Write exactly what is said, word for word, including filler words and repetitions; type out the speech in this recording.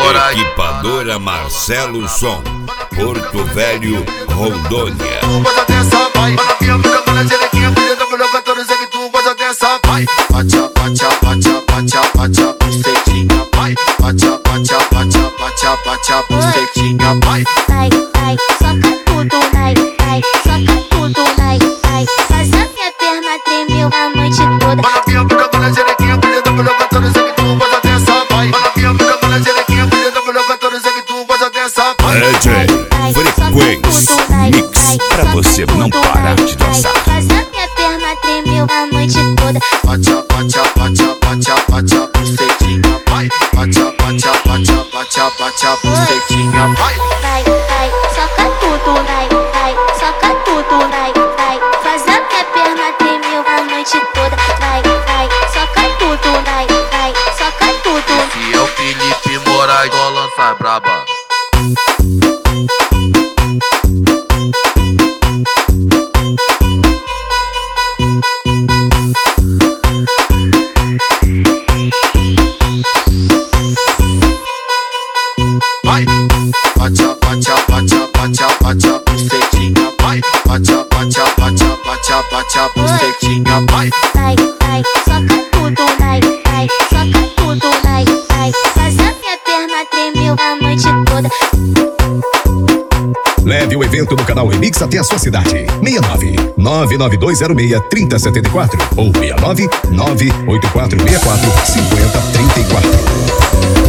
Moraes. Equipadora Marcelo Som, Porto Velho, Rondônia. Tu gosta dessa, vai. Olha minha boca, olha a xerequinha, beleza, melhor cantor, eu sei que tu gosta dessa, vai. Pacha, pacha, pacha, pacha, pacha, bucetinha, vai. Pacha, pacha, pacha, pacha, pacha, bucetinha, vai. Vai, vai, soca tudo, vai, vai, soca tudo, vai, vai. Faz a minha perna tremer a noite toda. Olha minha boca, olha a xerequinha, beleza, melhor cantor, eu sei que tu gosta dessa, vai. Olha minha boca, olha a xerequinha, beleza, melhor cantor, eu sei que tu gosta dessa, vai. D J Frequência Mix, pra você não parar de dançar. Faz a minha perna tremer a noite toda. Pacha, pacha, pacha, pacha, pacha, bucetinha, vai. Pacha, pacha, pacha, pacha, pacha, bucetinha, vai. Vai, vai, soca tudo, vai, vai, soca tudo, vai, vai. Faz a minha perna tremer a noite toda. Vai, vai, soca tudo, vai, vai, soca tudo. E eu, Felipe Moraes, só lança braba. Vai, pacha, pacha, pacha, pacha, pacha, bucetinha, vai. Pacha, pacha, pacha, pacha, pacha, bucetinha, vai. Vai, vai, soca tudo, vai, vai, soca tudo, vai, vai. Faz a minha perna tremer a noite toda. Leve o evento do canal Remix até a sua cidade. seis nove nove nove dois zero seis três zero sete quatro ou seis nove nove oito quatro seis quatro cinco zero três quatro.